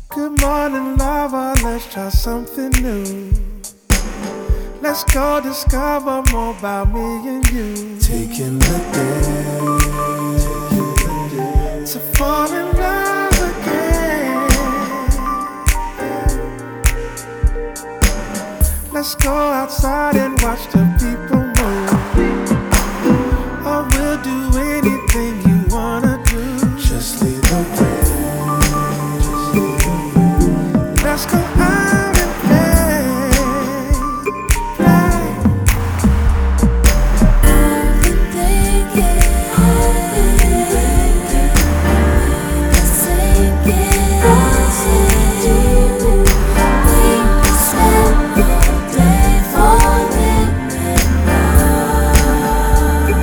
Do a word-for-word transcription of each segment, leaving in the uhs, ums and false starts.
Good morning, lover, let's try something new. Let's go discover more about me and you. Taking the day to fall in love again. Let's go outside and watch the people move. Or we'll do anything you wanna do. Just lead the way. Let's go out and play, play. I've been thinking, I've been thinking, sinking, sinking. We could spend the day falling in love.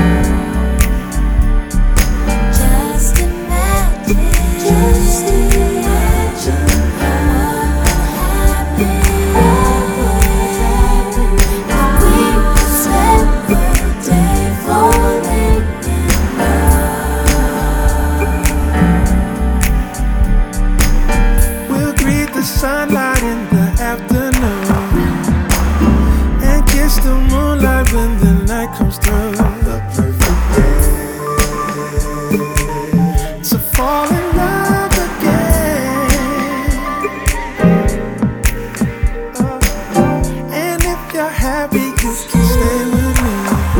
Just imagine, just imagine. Sunlight in the afternoon and kiss the moonlight when the night comes through. The perfect day to fall in love again. uh, And if you're happy, you can stay with me.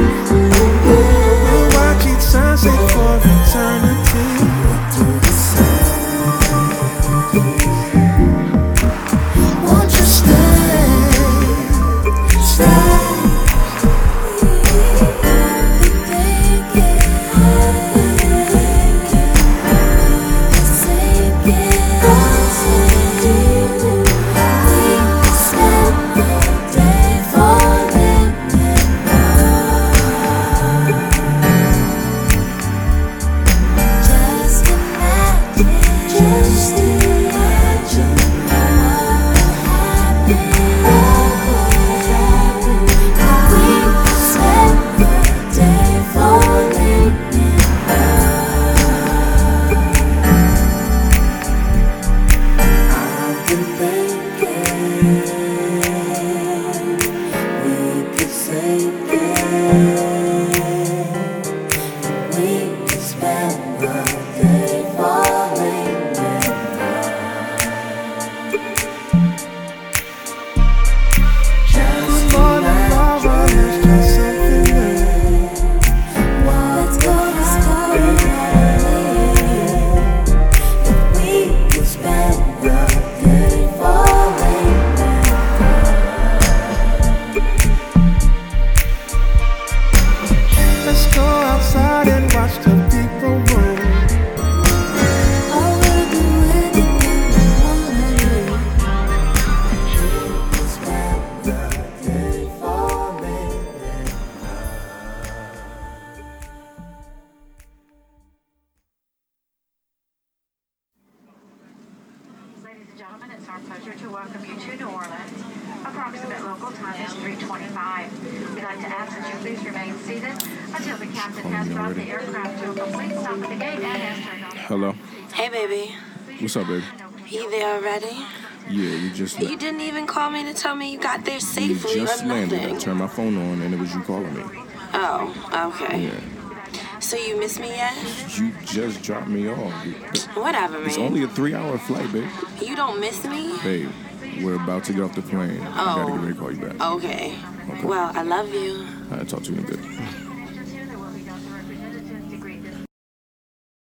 We'll watch each sunset for eternity. We'll do the same. Ladies and gentlemen, it's our pleasure to welcome you to New Orleans. Approximate local time is three twenty-five. We'd like to ask that you please remain seated until the captain has brought the aircraft to a complete stop at the gate and has turned on. Hello. Hey, baby. What's up, baby? You there already? Yeah, you just You didn't even call me to tell me you got there safely you just or landed. nothing. I turned my phone on and it was you calling me. Oh, okay. Yeah. So you miss me yet? You just dropped me off. Whatever, man. It's only a three-hour flight, babe. You don't miss me? Babe, we're about to get off the plane. I gotta get ready to call you back. Okay. Okay. Well, I love you. I'll talk to you in a bit.